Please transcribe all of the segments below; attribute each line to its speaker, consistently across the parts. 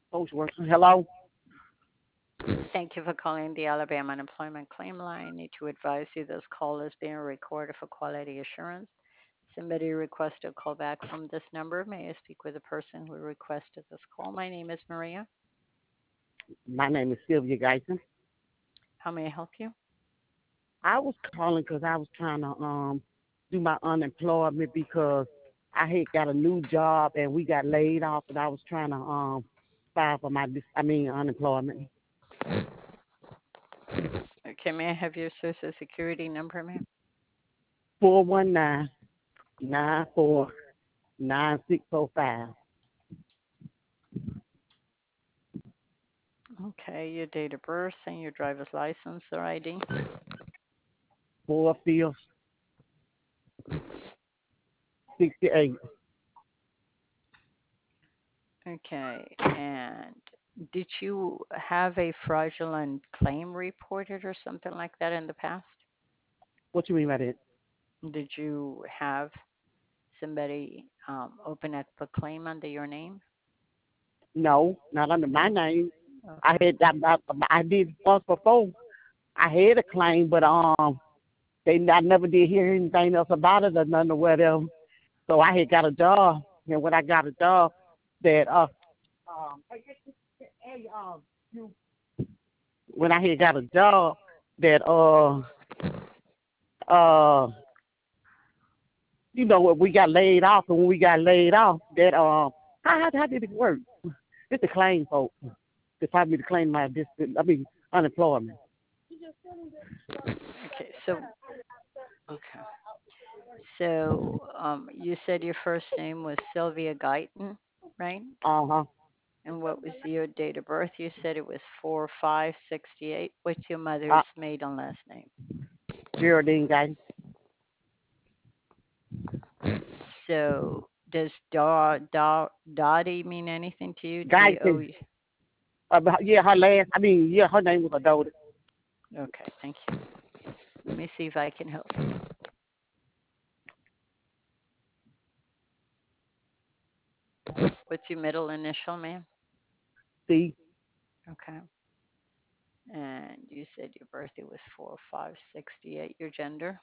Speaker 1: Social worker. Hello?
Speaker 2: Thank you for calling the Alabama Unemployment Claim Line. I need to advise you this call is being recorded for quality assurance. Somebody requested a call back from this number. May I speak with the person who requested this call? My name is Maria.
Speaker 1: My name is Sylvia Geisen.
Speaker 2: How may I help you?
Speaker 1: I was calling because I was trying to do my unemployment because I had got a new job and we got laid off and I was trying to file for my unemployment.
Speaker 2: Okay, may I have your social security number, ma'am?
Speaker 1: 419-949-605.
Speaker 2: Okay, your date of birth and your driver's license or ID.
Speaker 1: 4 5 68.
Speaker 2: Okay, and did you have a fraudulent claim reported or something like that in the past?
Speaker 1: What you mean by that?
Speaker 2: Did you have somebody open up a claim under your name?
Speaker 1: No, not under my
Speaker 2: No.
Speaker 1: name. I
Speaker 2: Okay.
Speaker 1: had I did once before. I had a claim, but I never did hear anything else about it or nothing or whatever. So I had got a job, and when I got a job, that hey, you when I had got a job that uh when we got laid off, and when we got laid off, that how did it work? It's the claim folks. They probably to claim my unemployment.
Speaker 2: Okay. Okay. You said your first name was Sylvia Guyton, right?
Speaker 1: Uh huh.
Speaker 2: And what was your date of birth? You said it was 4/5/68. What's your
Speaker 1: Uh,
Speaker 2: mother's maiden last name?
Speaker 1: Geraldine guy.
Speaker 2: So does Dottie mean anything to you?
Speaker 1: Guyton.
Speaker 2: DO.
Speaker 1: Yeah, her name was Adota.
Speaker 2: Okay, thank you. Let me see if I can help you. What's your middle initial, ma'am?
Speaker 1: See,
Speaker 2: Okay. And you said your birthday was 4/5/68. Your gender?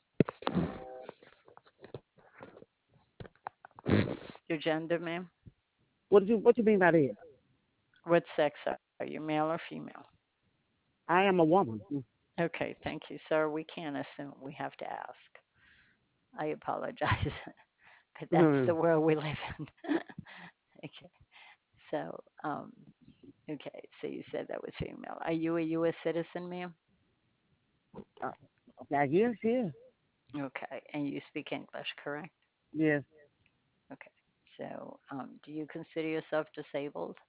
Speaker 2: Your gender, ma'am?
Speaker 1: what you mean by that?
Speaker 2: What sex are you, male or female?
Speaker 1: I am a woman.
Speaker 2: Okay, thank you, sir. We can't assume. We have to ask. I apologize, but that's
Speaker 1: Mm.
Speaker 2: the world we live in. Okay. So, okay. So you said that was female. Are you a U.S. citizen, ma'am?
Speaker 1: Uh, I guess, yeah.
Speaker 2: Okay. And you speak English, correct?
Speaker 1: Yes.
Speaker 2: Okay. So, do you consider yourself disabled?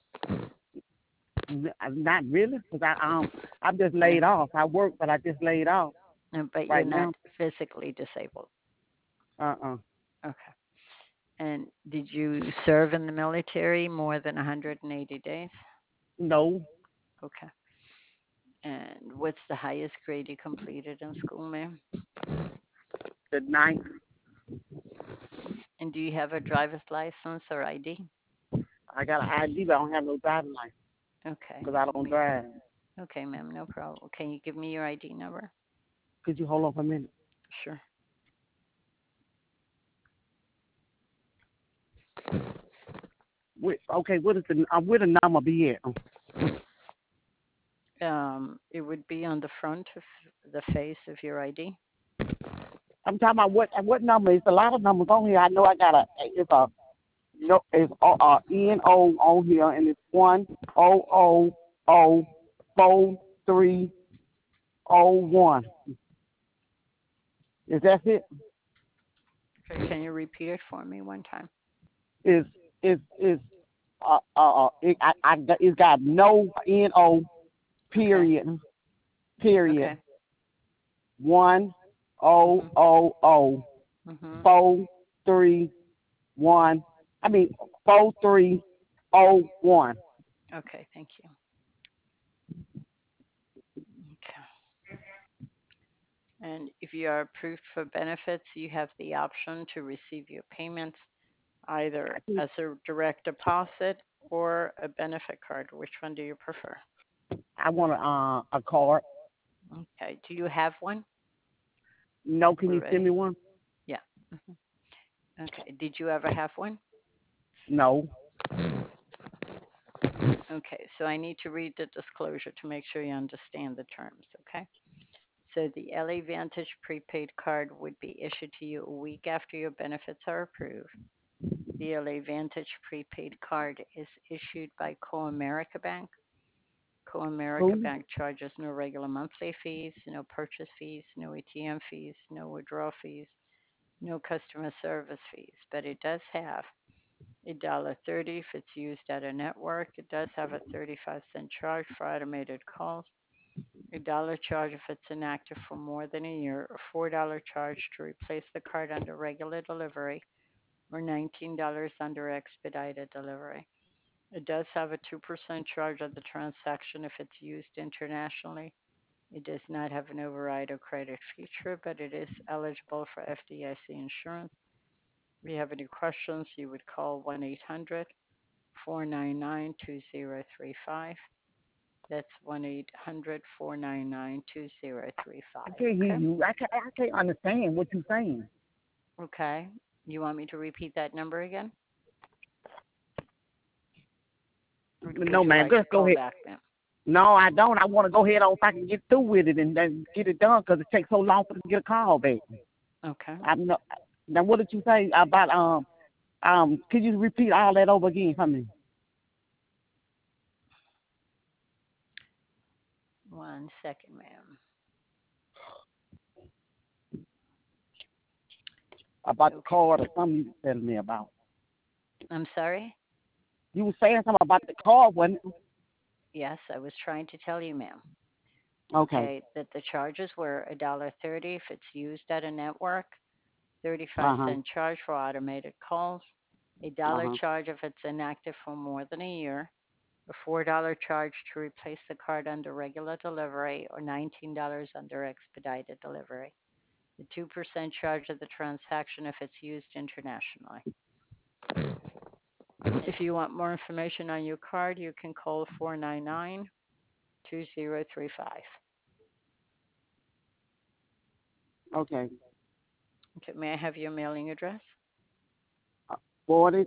Speaker 1: Not really, because I'm just
Speaker 2: Yeah.
Speaker 1: laid off. I work, but I just laid off
Speaker 2: But you're
Speaker 1: right
Speaker 2: not
Speaker 1: now.
Speaker 2: physically disabled.
Speaker 1: Uh-uh.
Speaker 2: Okay. And did you serve in the military more than 180 days?
Speaker 1: No,
Speaker 2: Okay. And what's the highest grade you completed in school, ma'am?
Speaker 1: the ninth.
Speaker 2: And do you have a driver's license or ID?
Speaker 1: I got an ID, but I don't have no driving license
Speaker 2: Okay.
Speaker 1: because I
Speaker 2: Let
Speaker 1: don't
Speaker 2: me.
Speaker 1: drive.
Speaker 2: Okay, ma'am. No problem. Can you give me your ID number?
Speaker 1: Could you hold on for a minute?
Speaker 2: Sure.
Speaker 1: Okay, where the number be at?
Speaker 2: It would be on the front of the face of your ID.
Speaker 1: I'm talking about what number? It's a lot of numbers on here. I know I got it's a no, it's NO on here, and it's 1004301. Is that it?
Speaker 2: Okay. Can you repeat it for me one time?
Speaker 1: Is it's got no
Speaker 2: Okay.
Speaker 1: period period
Speaker 2: Okay.
Speaker 1: 100
Speaker 2: Mhm. Mhm.
Speaker 1: 431. I mean 4301.
Speaker 2: Okay. Thank you. Okay. And if you are approved for benefits, you have the option to receive your payments either as a direct deposit or a benefit card? Which one do you prefer?
Speaker 1: I want a card.
Speaker 2: Okay. Do you have one
Speaker 1: No, can you send
Speaker 2: already?
Speaker 1: me one?
Speaker 2: Yeah. Hmm. Okay. Did you ever have one?
Speaker 1: No.
Speaker 2: Okay. So I need to read the disclosure to make sure you understand the terms. Okay. So the LA Vantage prepaid card would be issued to you a week after your benefits are approved. The LA Vantage prepaid card is issued by Co-America Bank. Co-America
Speaker 1: Who?
Speaker 2: Bank charges no regular monthly fees, no purchase fees, no ATM fees, no withdrawal fees, no customer service fees, but it does have $1.30 if it's used at a network. It does have a 35-cent charge for automated calls, $1 charge if it's inactive for more than a year, a $4 charge to replace the card under regular delivery, or $19 under expedited delivery. It does have a 2% charge on the transaction if it's used internationally. It does not have an override or credit feature, but it is eligible for FDIC insurance. If you have any questions, you would call 1-800-499-2035. That's 1-800-499-2035.
Speaker 1: I can't hear
Speaker 2: Okay?
Speaker 1: you. I can't understand what you're saying.
Speaker 2: Okay. You want me to repeat that number again? Or would
Speaker 1: No,
Speaker 2: you
Speaker 1: man,
Speaker 2: like to
Speaker 1: just go
Speaker 2: call
Speaker 1: ahead.
Speaker 2: back, ma'am?
Speaker 1: No, I don't. I want to go ahead on if I can get through with it and then get it done because it takes so long for them to get a call back.
Speaker 2: Okay.
Speaker 1: I'm not. Now, what did you say about Could you repeat all that over again for me?
Speaker 2: 1 second, ma'am.
Speaker 1: About the
Speaker 2: Okay.
Speaker 1: card or something you were telling me about.
Speaker 2: I'm sorry?
Speaker 1: You were saying something about the card, wasn't it?
Speaker 2: Yes, I was trying to tell you, ma'am.
Speaker 1: Okay.
Speaker 2: Okay, that the charges were $1.30 if it's used at a network, 35
Speaker 1: Uh-huh.
Speaker 2: cent charge for automated calls, $1
Speaker 1: Uh-huh.
Speaker 2: charge if it's inactive for more than a year, a $4 charge to replace the card under regular delivery, or $19 under expedited delivery. The 2% charge of the transaction if it's used internationally. If you want more information on your card, you can call 499-2035.
Speaker 1: Okay.
Speaker 2: Okay, may I have your mailing address?
Speaker 1: 40,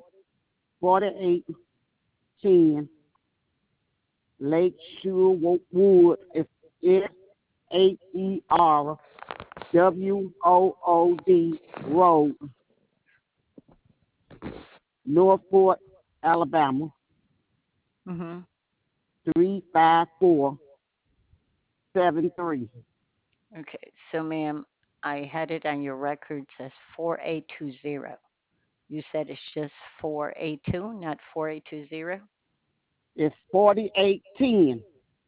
Speaker 1: 4810 Lake Shore Wood. It's SHERWOOD Road, Northport, Alabama,
Speaker 2: Mm-hmm.
Speaker 1: 35473.
Speaker 2: Okay, so ma'am, I had it on your records as 4820. You said it's just 482, not 4820?
Speaker 1: It's 4810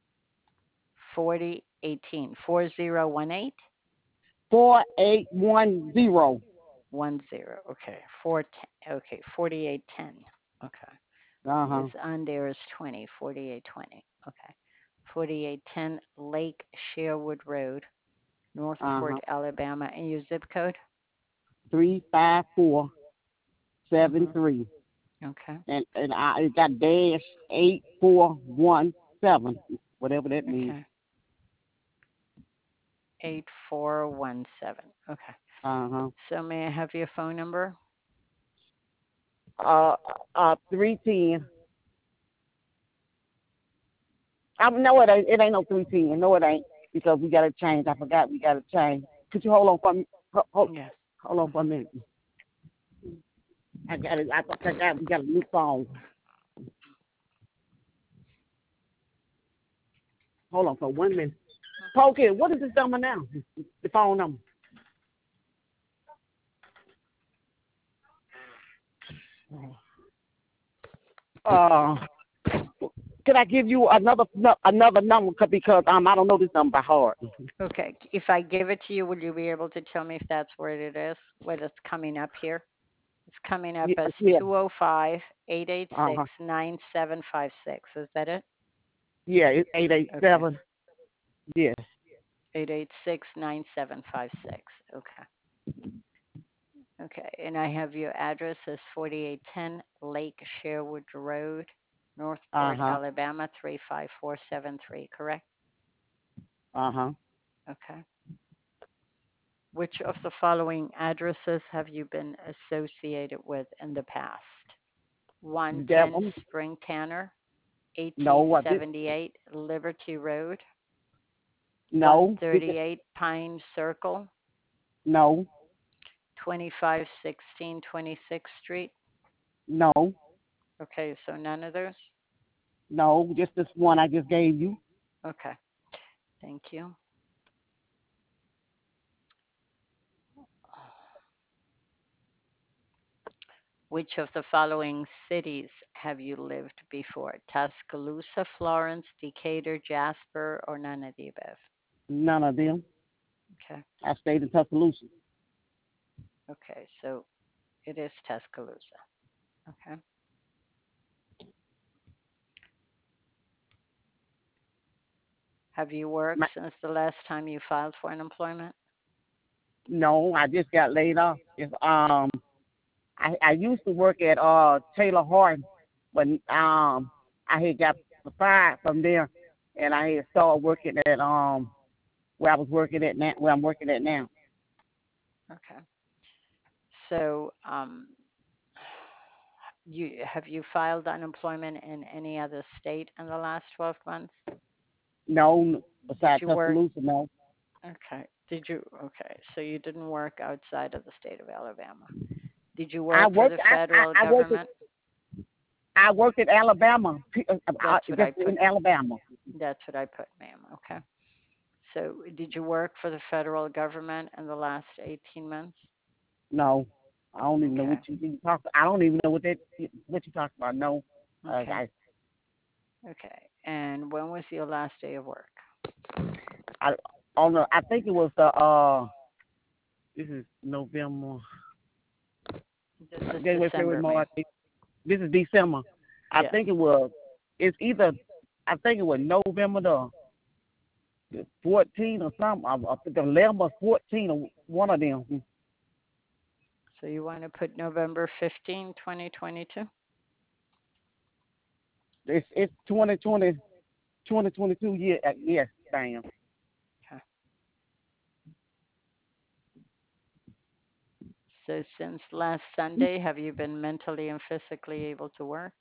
Speaker 2: 4018. 4018?
Speaker 1: 4810.
Speaker 2: 10. Okay. 410. Okay. 4810. Okay.
Speaker 1: Uh-huh.
Speaker 2: It's on there as 20. 4820. Okay. 4810 Lake Sherwood Road, Northport,
Speaker 1: Uh-huh.
Speaker 2: Alabama. And your zip code?
Speaker 1: 35473.
Speaker 2: Mm-hmm. Okay.
Speaker 1: And it got dash 8417, whatever that means.
Speaker 2: Okay. 8417. Okay.
Speaker 1: Uh-huh.
Speaker 2: So may I have your phone number?
Speaker 1: 310. No, it ain't no 310. No, it ain't, because we got to change. I forgot we got to change. Could you hold on for me?
Speaker 2: Yes.
Speaker 1: Hold on for a minute. I got it. We got a new phone. Hold on for 1 minute. Pokey, what is this number now? The phone number. Uh, Can I give you another number because I don't know this number by heart.
Speaker 2: Okay. If I give it to you, will you be able to tell me if that's where it is? What it's coming up here? It's coming up
Speaker 1: Yeah,
Speaker 2: as
Speaker 1: yeah.
Speaker 2: 205 886
Speaker 1: Uh-huh.
Speaker 2: 9756. Is that it?
Speaker 1: Yeah, it's eight eight
Speaker 2: Okay.
Speaker 1: seven. Yeah.
Speaker 2: 886 9756. Okay. Okay. And I have your address as 4810 Lake Sherwood Road, Northport,
Speaker 1: Uh-huh.
Speaker 2: Alabama 35473, correct?
Speaker 1: Uh-huh.
Speaker 2: Okay. Which of the following addresses have you been associated with in the past?
Speaker 1: That
Speaker 2: 110
Speaker 1: one?
Speaker 2: Spring Tanner,
Speaker 1: No, I did.
Speaker 2: 1878 Liberty Road,
Speaker 1: No.
Speaker 2: 138 Pine Circle,
Speaker 1: No.
Speaker 2: 2516 26th Street.
Speaker 1: No.
Speaker 2: Okay, so none of those?
Speaker 1: No. Just this one I just gave you.
Speaker 2: Okay, thank you. Which of the following cities have you lived before? Tuscaloosa, Florence, Decatur, Jasper, or none of the above?
Speaker 1: None of them.
Speaker 2: Okay,
Speaker 1: I stayed in Tuscaloosa.
Speaker 2: okay, so it is Tuscaloosa. Okay. Have you worked
Speaker 1: My,
Speaker 2: since the last time you filed for unemployment?
Speaker 1: no, I just got laid off. I used to work at Taylor Horton, but I had got fired from there, and I had started working at where I was working at now, where I'm working at now.
Speaker 2: Okay. So, have you filed unemployment in any other state in the last 12 months?
Speaker 1: No,
Speaker 2: Did
Speaker 1: besides
Speaker 2: you work?
Speaker 1: Tuscaloosa, no.
Speaker 2: Okay. Did you? Okay. So you didn't work outside of the state of Alabama. Did you
Speaker 1: I
Speaker 2: work for
Speaker 1: worked.
Speaker 2: the federal
Speaker 1: I worked.
Speaker 2: government?
Speaker 1: I worked in Alabama,
Speaker 2: That's what I
Speaker 1: just
Speaker 2: put.
Speaker 1: in Alabama.
Speaker 2: That's what I put, ma'am. Okay. So did you work for the federal government in the last 18 months?
Speaker 1: No, I don't even know
Speaker 2: Okay.
Speaker 1: what you talk. I don't even know what you talking about. No,
Speaker 2: Okay.
Speaker 1: I
Speaker 2: Okay. And when was your last day of work?
Speaker 1: I on the. I think it was the This is November.
Speaker 2: This is
Speaker 1: January, February,
Speaker 2: December, ma'am.
Speaker 1: March. This is December. I
Speaker 2: Yes.
Speaker 1: think it was. It's either. I think it was November the 14 or something. I think the 11 or 14 or one of them.
Speaker 2: So you want to put November 15, 2022?
Speaker 1: It's 2020, 2022 year. Yes, damn.
Speaker 2: Okay. So since last Sunday, have you been mentally and physically able to work?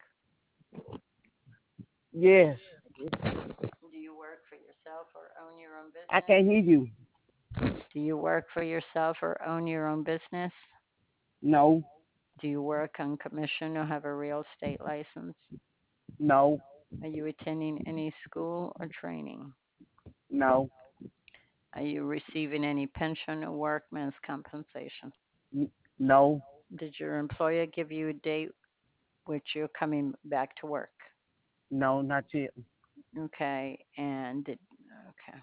Speaker 1: Yes,
Speaker 2: Do you work for yourself or own your own
Speaker 1: I
Speaker 2: business?
Speaker 1: can't hear you.
Speaker 2: Do you work for yourself or own your own business?
Speaker 1: No,
Speaker 2: Do you work on commission or have a real estate license?
Speaker 1: no,
Speaker 2: Are you attending any school or training?
Speaker 1: no,
Speaker 2: Are you receiving any pension or workman's compensation?
Speaker 1: no,
Speaker 2: Did your employer give you a date which you're coming back to work?
Speaker 1: no, not yet.
Speaker 2: Okay, and okay.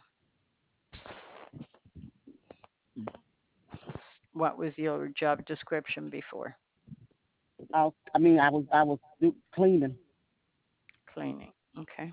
Speaker 2: What was your job description before?
Speaker 1: I was cleaning.
Speaker 2: Cleaning. Okay.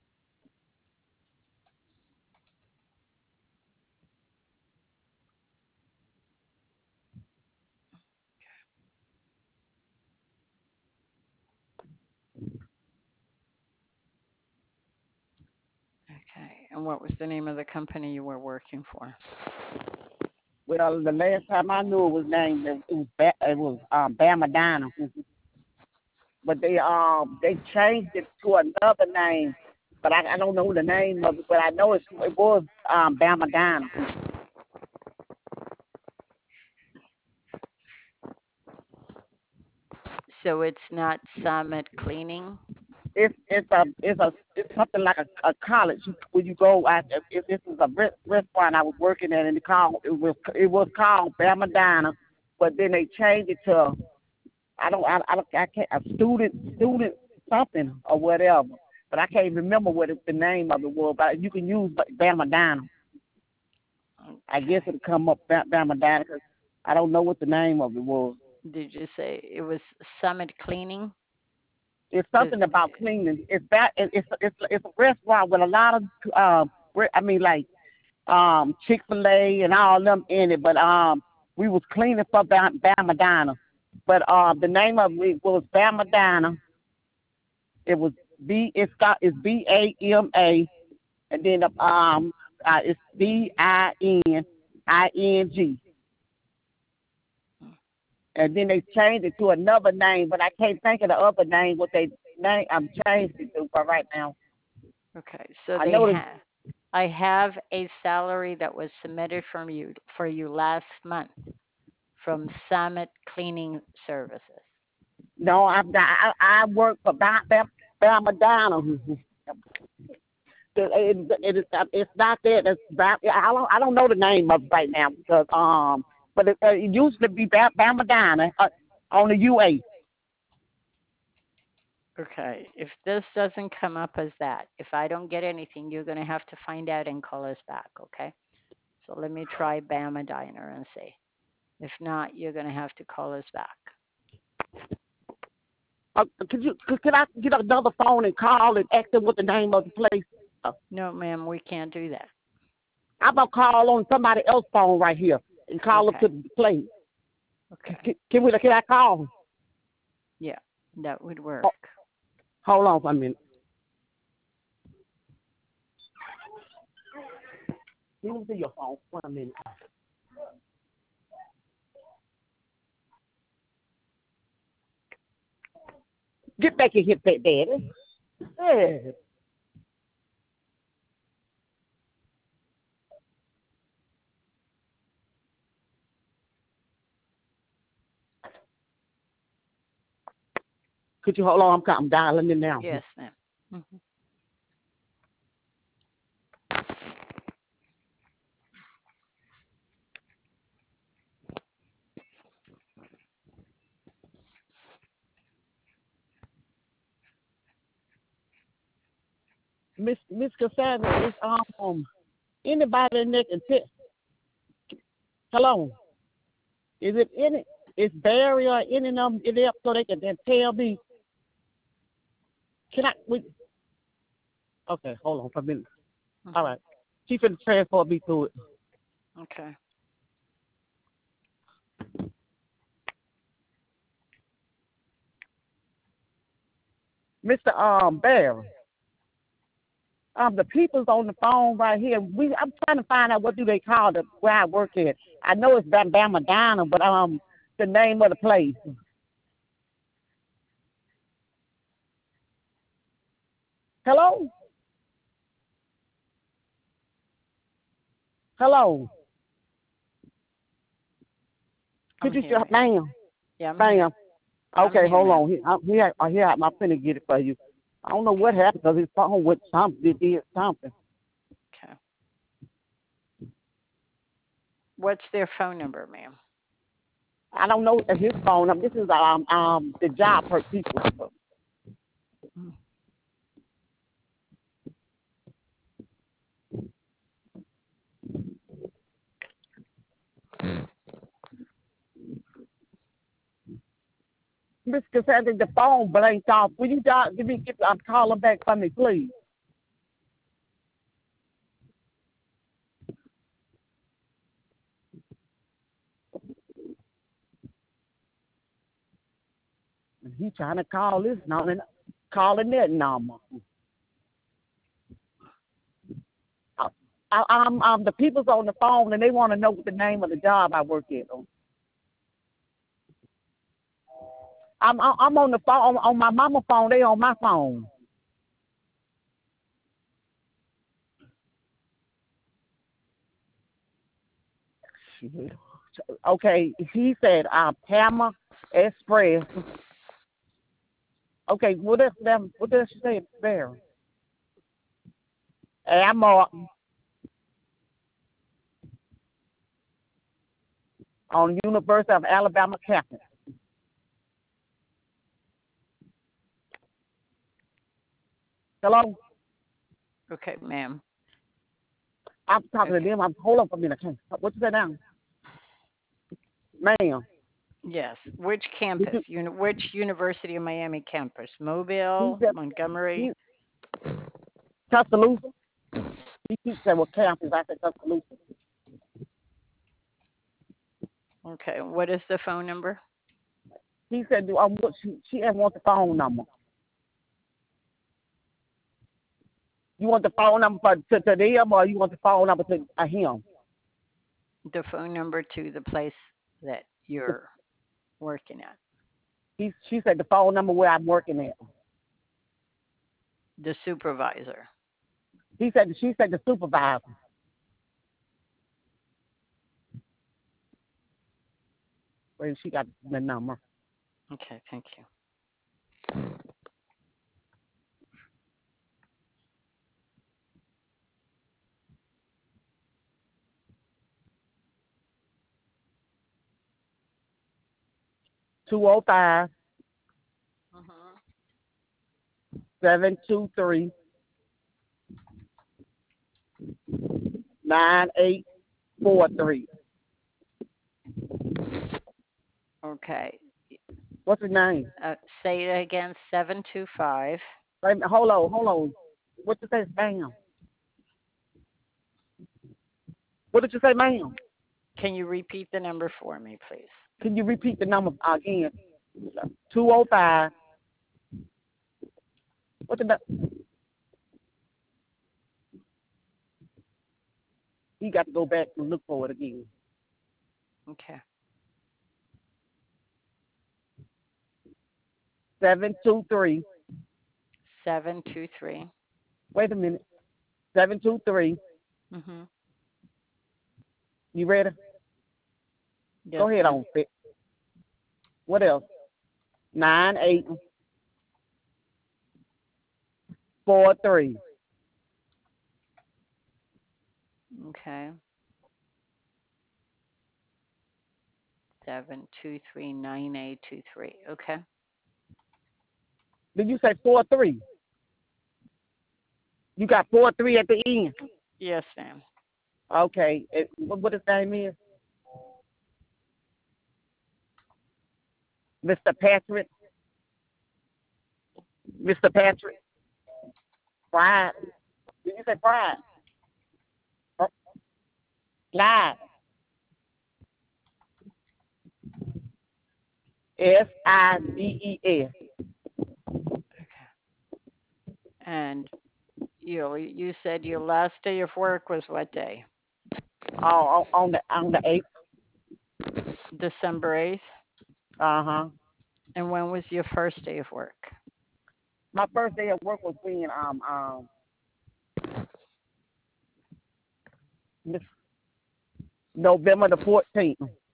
Speaker 2: Okay. And what was the name of the company you were working for?
Speaker 1: Well, the last time I knew it was named, it was Bama Diner, but they changed it to another name, but I don't know the name of it, but I know it was Bama Diner.
Speaker 2: So it's not Summit Cleaning?
Speaker 1: It's something like a college when you go out. If this is a restaurant I was working at, and it was called Bama Diner, but then they changed it to I can't a student something or whatever, but I can't remember what the name of it was. But you can use Bama Diner. I guess
Speaker 2: Okay.
Speaker 1: it'll come up Bama Diner 'cause I don't know what the name of it was.
Speaker 2: Did you say it was Summit Cleaning?
Speaker 1: It's
Speaker 2: Because
Speaker 1: something about cleaning. It's a restaurant with a lot of like Chick-fil-A and all them in it, but we was cleaning for Bama Diner. But the name of it was Bama Diner. It was it's BAMA, and then it's BINING, and then they changed it to another name, but I can't think of the other name. What they name I'm changed it to for right now.
Speaker 2: Okay, so
Speaker 1: I know it.
Speaker 2: I have a salary that was submitted from you for you last month from Summit Cleaning Services.
Speaker 1: No, I work for Bama Donna. It's not that. I don't know the name of it right now because but it used to be Bama Donna on the UA.
Speaker 2: Okay, if this doesn't come up as that, if I don't get anything, you're going to have to find out and call us back, okay? So let me try Bama Diner and see. If not, you're going to have to call us back.
Speaker 1: Could I get another phone and call and ask them what the name of the place?
Speaker 2: No, ma'am, we can't do that.
Speaker 1: I'm gonna call on somebody else's phone right here and call up to the place.
Speaker 2: Okay.
Speaker 1: Can I call?
Speaker 2: Yeah, that would work.
Speaker 1: Hold on for a minute. Let me see your phone for a minute. Get back and hit that, Daddy. Yeah. Could you hold on? I'm dialing it now.
Speaker 2: Yes, ma'am. Mm-hmm.
Speaker 1: Miss Cassandra, is anybody in there can tell? Hello, is it any? Is Barry or any of them in there so they can then tell me? Can I? Okay, hold on for a minute.
Speaker 2: Mm-hmm.
Speaker 1: All right, she finna transport me through it.
Speaker 2: Okay.
Speaker 1: Mr. Barry. The people's on the phone right here. I'm trying to find out what do they call the where I work at. I know it's Bama Donna, but the name of the place. Hello? Hello?
Speaker 2: I'm
Speaker 1: Could you
Speaker 2: here,
Speaker 1: shut,
Speaker 2: ma'am.
Speaker 1: ma'am?
Speaker 2: Yeah, I'm here.
Speaker 1: Ma'am.
Speaker 2: I'm
Speaker 1: Okay,
Speaker 2: here,
Speaker 1: hold
Speaker 2: ma'am.
Speaker 1: on. I'm finna get it for you. I don't know what happened because his phone with something. It did something.
Speaker 2: Okay. What's their phone number, ma'am?
Speaker 1: I don't know his phone. This is the job for people.
Speaker 2: Mm.
Speaker 1: Miss Cassandra, the phone blanked off. Will you give me call him back for me, please? He trying to call this number, calling that number. The people's on the phone and they want to know what the name of the job I work at. I'm on the phone on my mama phone. They on my phone. Okay, he said Pama Express. Okay, what else? What does she say there? I'm on University of Alabama campus. Hello?
Speaker 2: Okay, ma'am.
Speaker 1: I'm talking to them. Hold on for a minute. What you say now? Ma'am.
Speaker 2: Yes. Which campus? Which University of Miami campus? Mobile,
Speaker 1: He
Speaker 2: Montgomery?
Speaker 1: Tuscaloosa. He keeps saying what campus. I said Tuscaloosa.
Speaker 2: Okay. What is the phone number?
Speaker 1: He said, she wants the phone number. You want the phone number to them, or you want the phone number to him?
Speaker 2: The phone number to the place that you're working at.
Speaker 1: She said the phone number where I'm working at.
Speaker 2: The supervisor.
Speaker 1: She said the supervisor. Wait, she got the number.
Speaker 2: Okay, thank you.
Speaker 1: 205
Speaker 2: Mm-hmm.
Speaker 1: 723 9843.
Speaker 2: Okay.
Speaker 1: What's his name?
Speaker 2: Say it again. 725.
Speaker 1: Wait a minute, hold on. What did you say, ma'am? What did you say, ma'am?
Speaker 2: Can you repeat the number for me, please?
Speaker 1: Can you repeat the number again? 205. What the? He got to go back and look for it again.
Speaker 2: Okay.
Speaker 1: 723.
Speaker 2: 723.
Speaker 1: Wait a minute. 723.
Speaker 2: Mm-hmm.
Speaker 1: You ready?
Speaker 2: Yes,
Speaker 1: Go ahead
Speaker 2: ma'am.
Speaker 1: on, Fit. What else? 9843.
Speaker 2: Okay. 7239823. Okay.
Speaker 1: Did you say 43? You got 43 at the end.
Speaker 2: Yes, ma'am.
Speaker 1: Okay. What his name is? Mr. Patrick. Mr. Patrick. Pride. Did you say Pride? Oh, Live. SIDES.
Speaker 2: Okay. And you said your last day of work was what day?
Speaker 1: Oh, on the 8th.
Speaker 2: December 8th.
Speaker 1: Uh-huh.
Speaker 2: And when was your first day of work?
Speaker 1: My first day of work was being this November the 14th.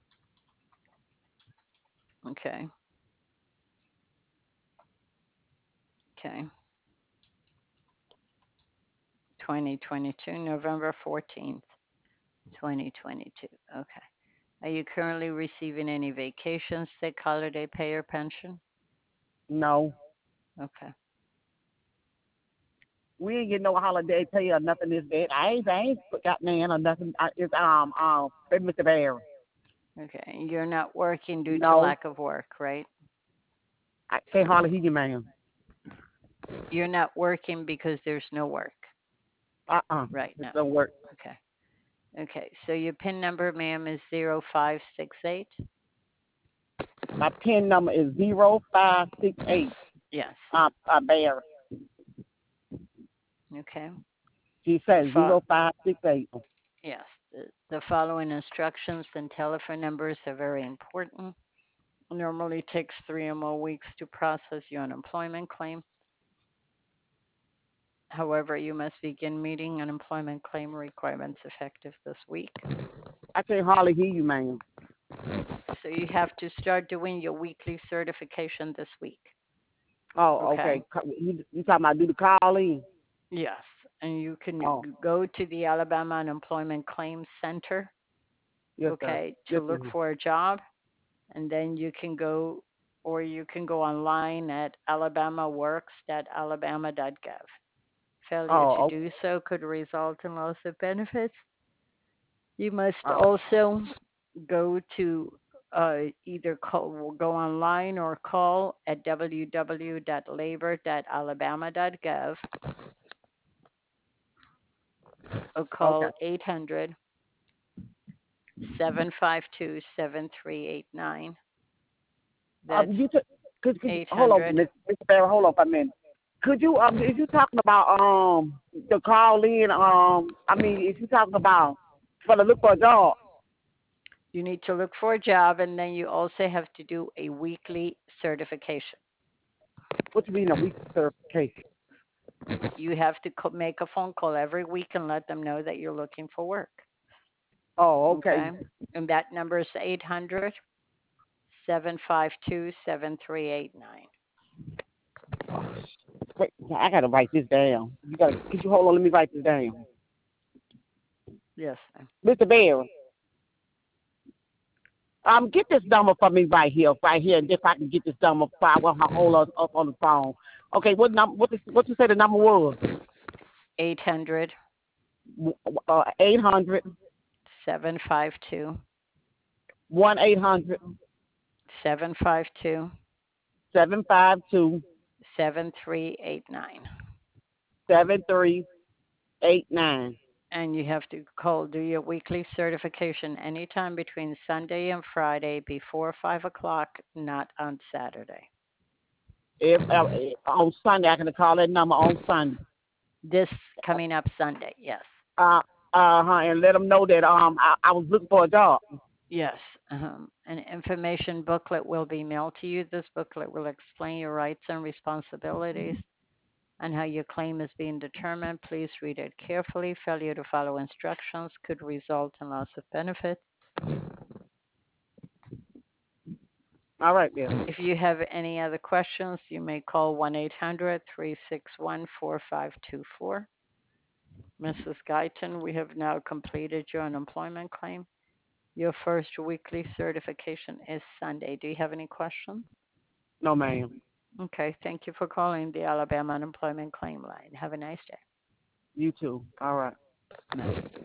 Speaker 2: Okay. Okay. 2022, November 14th, 2022. Okay. Are you currently receiving any vacation, sick, holiday pay, or pension?
Speaker 1: No.
Speaker 2: Okay.
Speaker 1: We ain't getting no holiday pay or nothing this day. I ain't got man or nothing. It's Mr. Barry.
Speaker 2: Okay. You're not working due to
Speaker 1: No.
Speaker 2: lack of work, right?
Speaker 1: I can't hardly hear you, ma'am.
Speaker 2: You're not working because there's no work right
Speaker 1: It
Speaker 2: now.
Speaker 1: don't work.
Speaker 2: Okay. Okay. So your PIN number, ma'am, is 0568?
Speaker 1: My PIN number is 0568.
Speaker 2: Yes.
Speaker 1: Barry.
Speaker 2: Okay.
Speaker 1: She
Speaker 2: The
Speaker 1: says
Speaker 2: fo-
Speaker 1: 0568.
Speaker 2: yes. The following instructions and telephone numbers are very important. Normally takes 3 or more weeks to process your unemployment claim. However, you must begin meeting unemployment claim requirements effective this week.
Speaker 1: I can't hardly hear you, ma'am.
Speaker 2: So you have to start doing your weekly certification this week.
Speaker 1: Oh,
Speaker 2: Okay?
Speaker 1: okay. You talking about do the call in?
Speaker 2: Yes. And you can
Speaker 1: Oh,
Speaker 2: go to the Alabama Unemployment Claims Center,
Speaker 1: yes, sir.
Speaker 2: okay, to
Speaker 1: Yes,
Speaker 2: look
Speaker 1: sir.
Speaker 2: for a job. And then you can go, or you can go online at alabamaworks.alabama.gov. Failure to
Speaker 1: Oh,
Speaker 2: do so could result in loss of benefits. You must
Speaker 1: oh,
Speaker 2: also go to go online or call at www.labor.alabama.gov or
Speaker 1: okay.
Speaker 2: call 800-752-7389. That's
Speaker 1: You took, could you hold on,
Speaker 2: 800.
Speaker 1: Mr. Barry, hold on for a minute. Could you is you talking about the call in I mean is you talking about for the look for a job?
Speaker 2: You need to look for a job, and then you also have to do a weekly certification.
Speaker 1: What you mean a week certification?
Speaker 2: You have to make a phone call every week and let them know that you're looking for work.
Speaker 1: Oh, okay.
Speaker 2: Okay? And that number is 800-752-7389.
Speaker 1: Wait, I gotta write this down. Could you hold on, let me write this down.
Speaker 2: Yes, ma'am.
Speaker 1: Mr. Barry, get this number for me right here, and if I can get this number I want to hold us up on the phone. Okay, what number what you say the number was?
Speaker 2: 800
Speaker 1: 800
Speaker 2: 752
Speaker 1: 1-800
Speaker 2: 752
Speaker 1: 752
Speaker 2: 7389.
Speaker 1: 7389.
Speaker 2: And you have to do your weekly certification anytime between Sunday and Friday before 5 o'clock, not on Saturday.
Speaker 1: If on Sunday, I can call that number on Sunday.
Speaker 2: This coming up Sunday, yes.
Speaker 1: And let them know that I was looking for a job.
Speaker 2: Yes. An information booklet will be mailed to you. This booklet will explain your rights and responsibilities and how your claim is being determined. Please read it carefully. Failure to follow instructions could result in loss of benefits.
Speaker 1: All right, then.
Speaker 2: If you have any other questions, you may call 1-800-361-4524. Mrs. Guyton, we have now completed your unemployment claim. Your first weekly certification is Sunday. Do you have any questions?
Speaker 1: No, ma'am.
Speaker 2: Okay, thank you for calling the Alabama Unemployment Claim Line. Have a nice day.
Speaker 1: You too. All right.
Speaker 2: Bye.